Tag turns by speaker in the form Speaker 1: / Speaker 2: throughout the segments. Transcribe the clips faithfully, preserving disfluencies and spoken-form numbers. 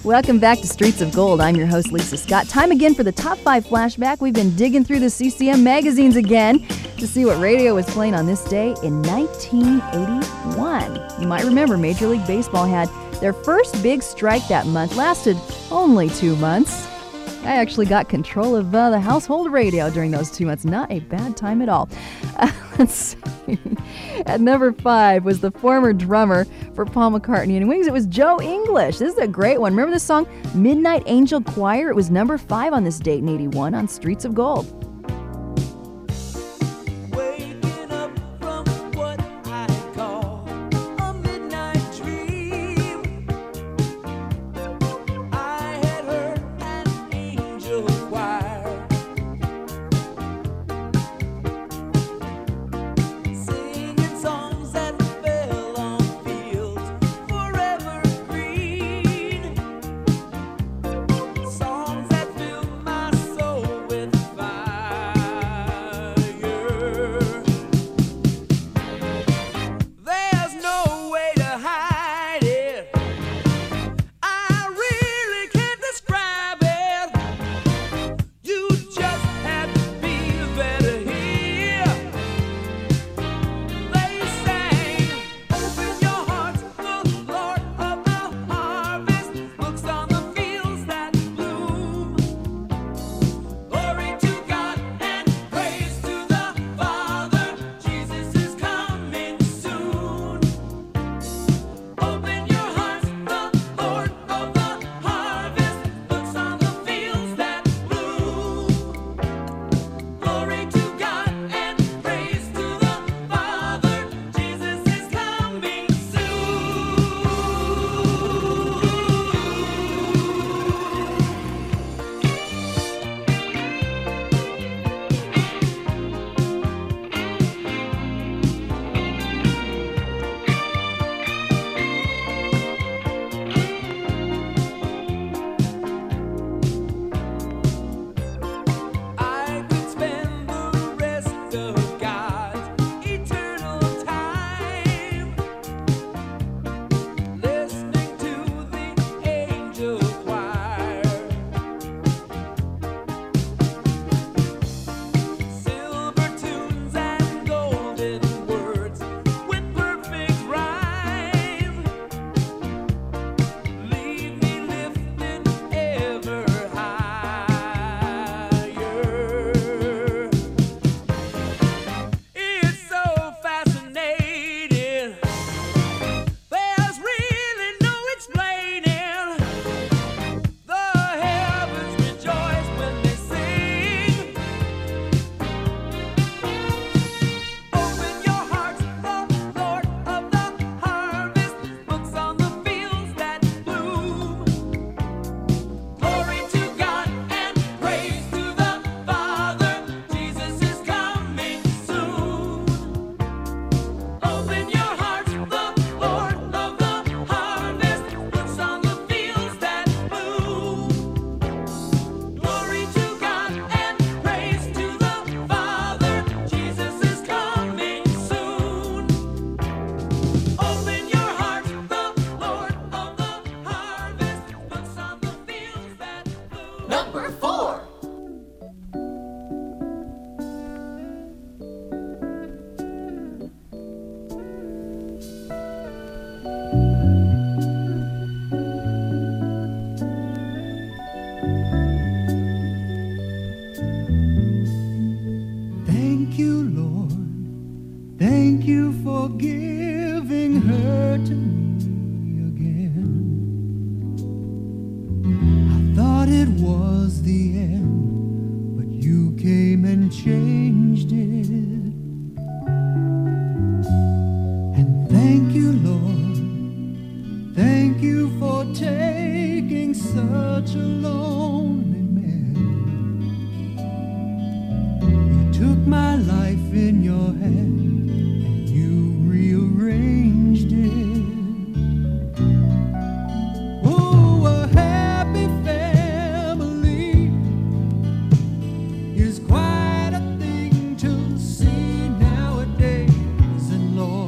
Speaker 1: Welcome back to Streets of Gold. I'm your host, Lisa Scott. Time again for the Top five Flashback. We've been digging through the C C M magazines again to see what radio was playing on this day in nineteen eighty-one. You might remember Major League Baseball had their first big strike that month. Lasted only two months. I actually got control of uh, the household radio during those two months. Not a bad time at all. Uh, let's see. At number five was the former drummer for Paul McCartney and Wings. It was Joe English. This is a great one. Remember the song Midnight Angel Choir? It was number five on this date in eighty-one on Streets of Gold.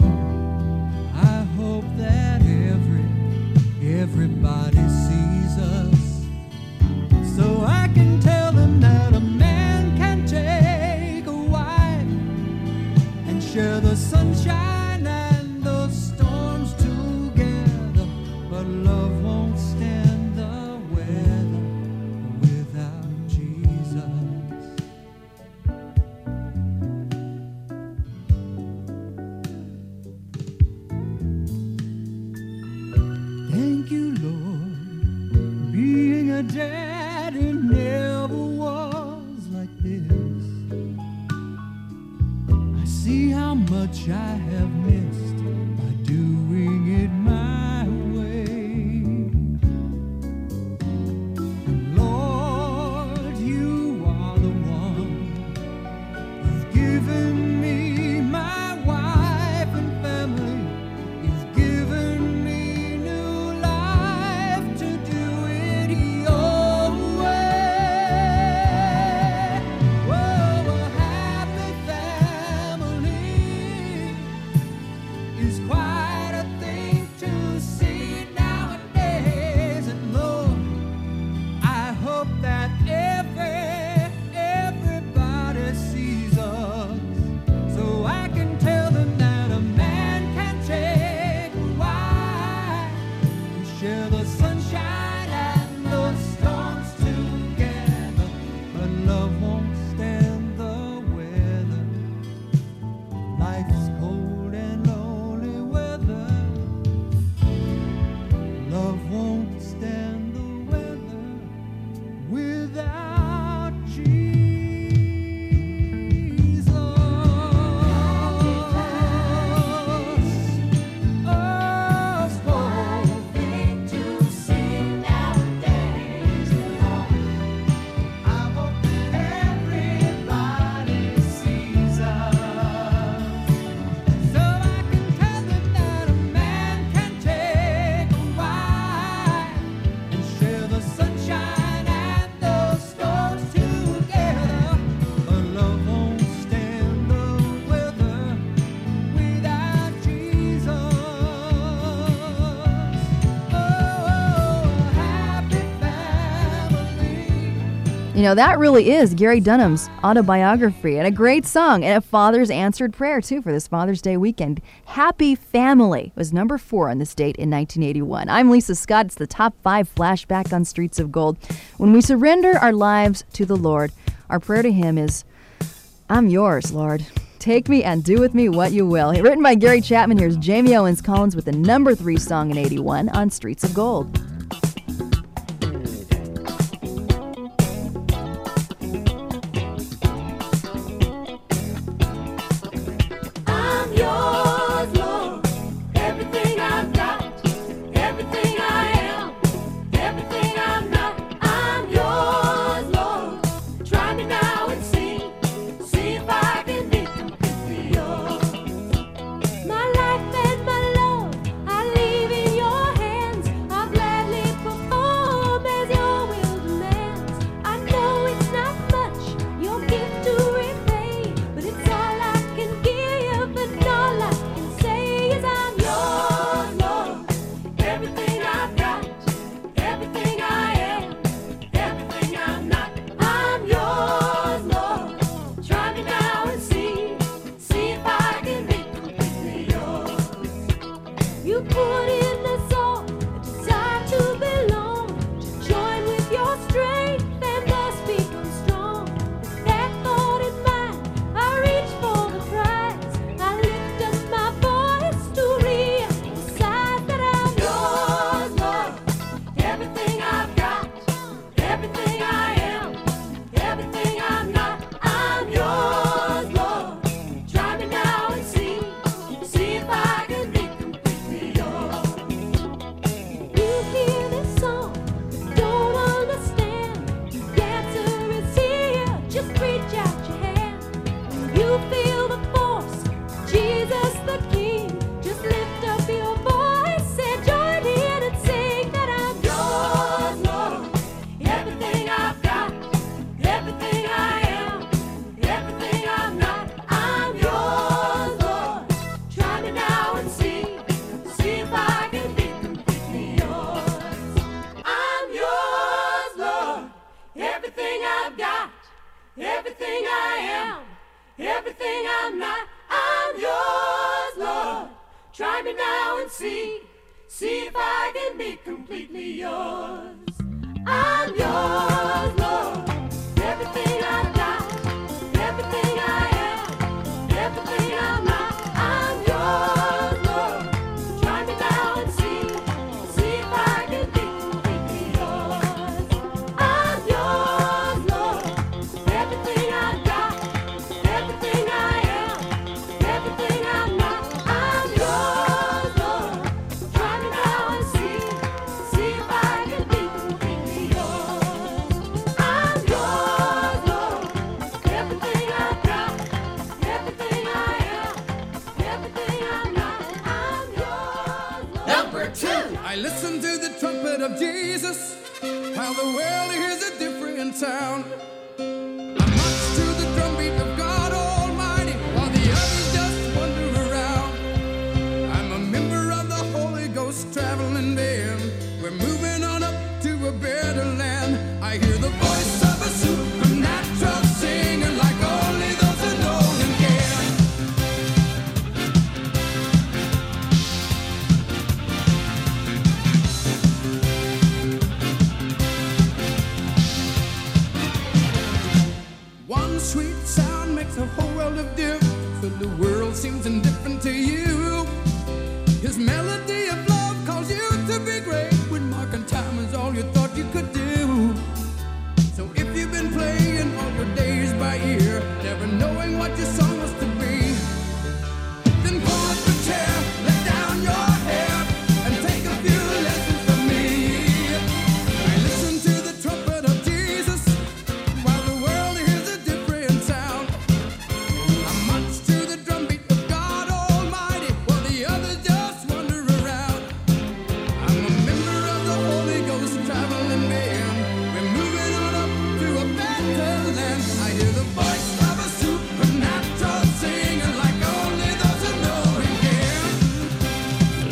Speaker 2: Everybody sees us. you, Lord. Being a daddy never was like this. I see how much I have missed by doing it my way. And Lord, you are the one who's given me my wife and family. You've given me new life to do it your way. Whoa, a happy family is quite a thing to see nowadays. And Lord, I hope that every, everybody sees us, so I can tell them that a man can take a wife and share the sunshine and the storms together, but love won't stand the weather. Life's cold and lonely weather. Love won't stand the weather without Jesus.
Speaker 1: You know, that really is Gary Dunham's autobiography, and a great song, and a father's answered prayer, too, for this Father's Day weekend. Happy Family was number four on this date in nineteen eighty-one. I'm Lisa Scott. It's the top five flashback on Streets of Gold. When we surrender our lives to the Lord, our prayer to Him is, I'm yours, Lord. Take me and do with me what you will. Written by Gary Chapman, here's Jamie Owens Collins with the number three song in eighty-one on Streets of Gold.
Speaker 3: I'm yours, Lord. Everything I've got, everything I am, everything I'm not. I'm yours, Lord. Try me now and see, see if I can be completely yours. My life and my love, I leave in your hands. I'll gladly perform as your will demands. I know it's not much, your gift to repay, but it's all I can give, and all I can say is I'm yours, Lord. Everything I've got, everything I am, everything I'm not. I'm yours, Lord. Try me now and see, see if I can be completely yours. You put in us all a desire to belong, to join with your strength and thus become strong. With that thought in mind, I reach for the prize. I lift up my voice to re-emphasize that I'm yours, Lord. Everything I've got, everything I am, everything I'm not. I'm yours, Lord. Try me now and see, see if I can be completely yours. You hear this song, but don't understand. The answer is here, just reach out your hand. When you feel the force, Jesus the King, just lift up your voice and join in and sing that I'm yours, Lord. Everything I've got, everything I am, everything I'm not. I'm yours, Lord. Try me now and see, see if I can be completely yours. I'm yours, Lord. Everything I've got, everything I am, everything I'm not. I'm yours, Lord. Try me now and see, see if I can be completely yours. I'm yours, Lord. Everything I've got, everything I am, everything I'm not. I'm yours, Lord. Try me now and see, see if I
Speaker 2: I listen to the trumpet of Jesus, how the world hears a different sound. I march to the drumbeat of God Almighty, while the others just wander around. I'm a member of the Holy Ghost traveling band. We're moving on up to a better land. I hear the voice of a supernatural singing like only those who know Him can. One sweet sound makes a whole world of difference, but the world seems indifferent to you. His melody of love calls you to be great, when marking time is all you thought you could do. So if you've been playing all your days by ear, never knowing what your song was to be, then pull up a chair, let down your hair, and take a few lessons from me. I listen to the trumpet of Jesus, while the world hears a different sound. I march to the drumbeat of God Almighty, while the others just wander around. I'm a member of the Holy Ghost traveling band. We're moving on up to a better land. I hear the voice of a supernatural singing like only those who know Him can.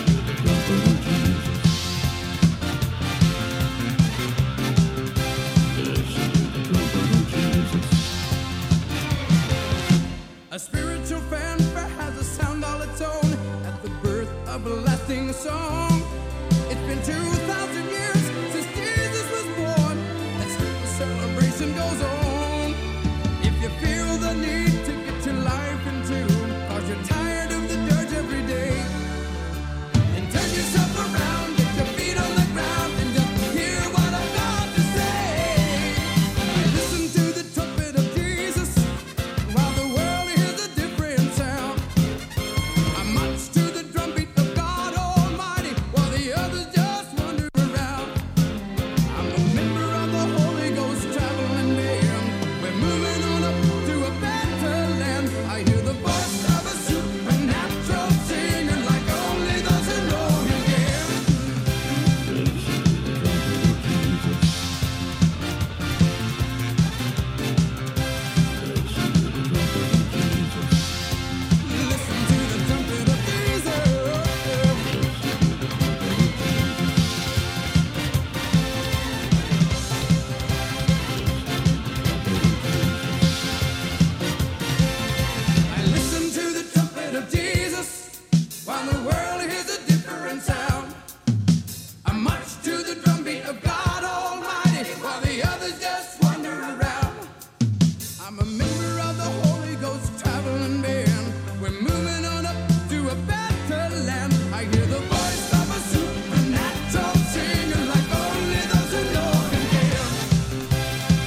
Speaker 2: A spiritual fanfare has a sound all its own at the birth of a lasting song. It's been two thousand years since Jesus was born, and still the celebration goes on. If you feel the need to get your life in tune, cause you're tired of the dirge every day, then turn yourself around, get your feet on the ground, and just hear what I've got to say. I listen to the trumpet of Jesus, while the world hears a different sound. I march to the drumbeat of God Almighty, while the others just wander around. I'm a member of the Holy Ghost traveling band. We're moving on up to a better land. I hear the voice of a supernatural singing like only those who know Him can. Listen to the trumpet of Jesus. I listen to the trumpet of Jesus, while the world hears a different sound. I march to the drumbeat of God Almighty, while the others just wander around. I'm a member of the Holy Ghost traveling band. We're moving on up to a better land. I hear the voice of a supernatural singing like only those who know Him can.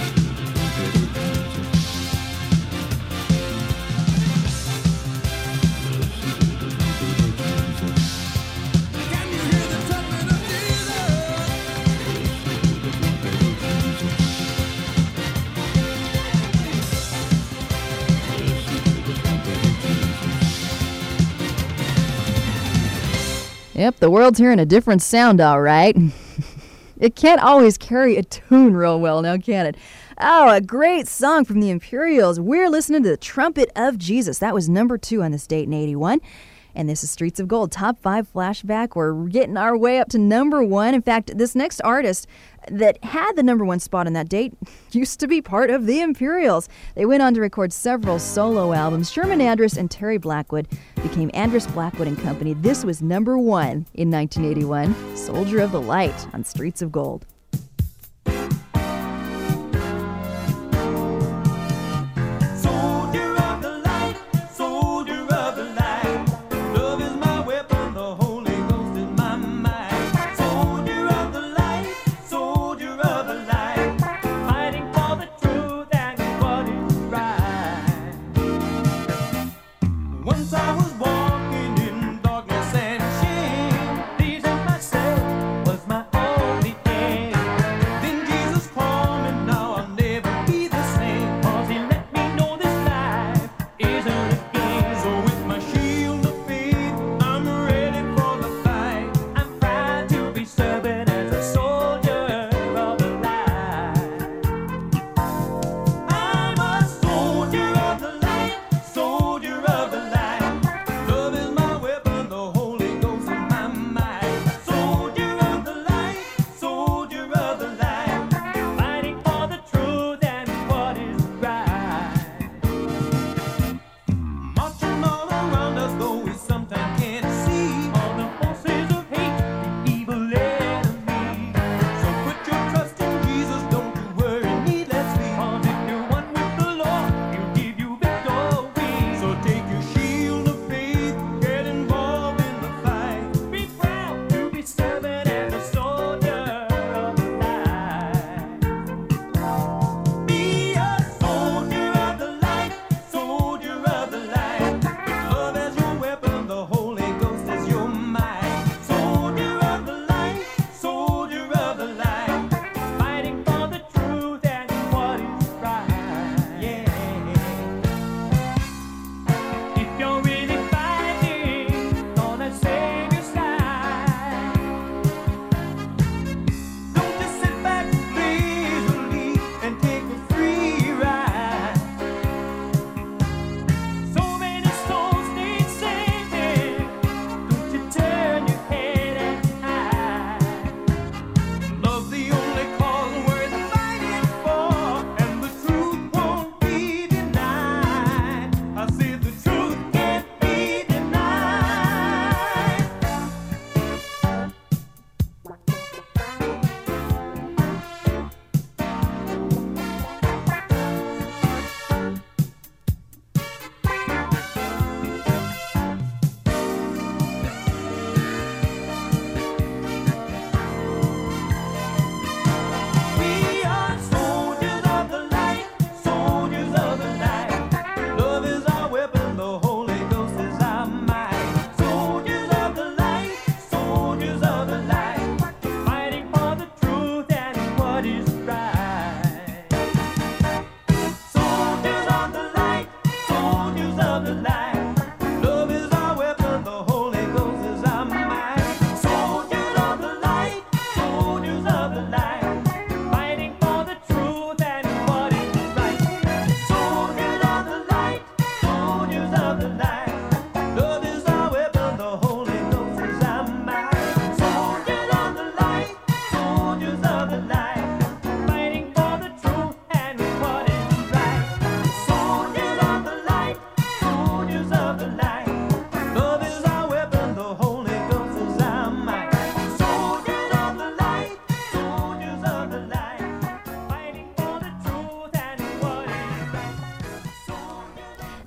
Speaker 2: Can you hear the trumpet of Jesus?
Speaker 1: Yep, the world's hearing a different sound, all right. It can't always carry a tune real well, now can it? Oh, a great song from the Imperials. We're listening to the Trumpet of Jesus. That was number two on this date in eighty-one. And this is Streets of Gold, top five flashback. We're getting our way up to number one. In fact, this next artist that had the number one spot on that date used to be part of the Imperials. They went on to record several solo albums. Sherman Andrus and Terry Blackwood became Andrus Blackwood and Company. This was number one in nineteen eighty-one, Soldier of the Light on Streets of Gold.
Speaker 4: Soldier of the light, soldier of the light. Love is my weapon, the Holy Ghost is my might. Soldier of the light, soldier of the light. Fighting for the truth and what is right. Once I was walking in darkness and shame, pleasing myself was my only aim.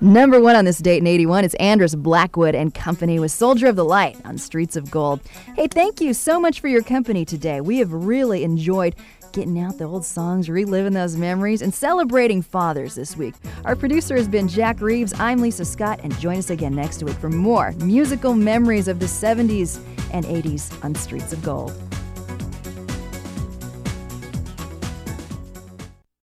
Speaker 1: Number one on this date in eighty-one is Andrus Blackwood and Company with Soldier of the Light on Streets of Gold. Hey, thank you so much for your company today. We have really enjoyed getting out the old songs, reliving those memories, and celebrating fathers this week. Our producer has been Jack Reeves. I'm Lisa Scott, and join us again next week for more musical memories of the seventies and eighties on Streets of Gold.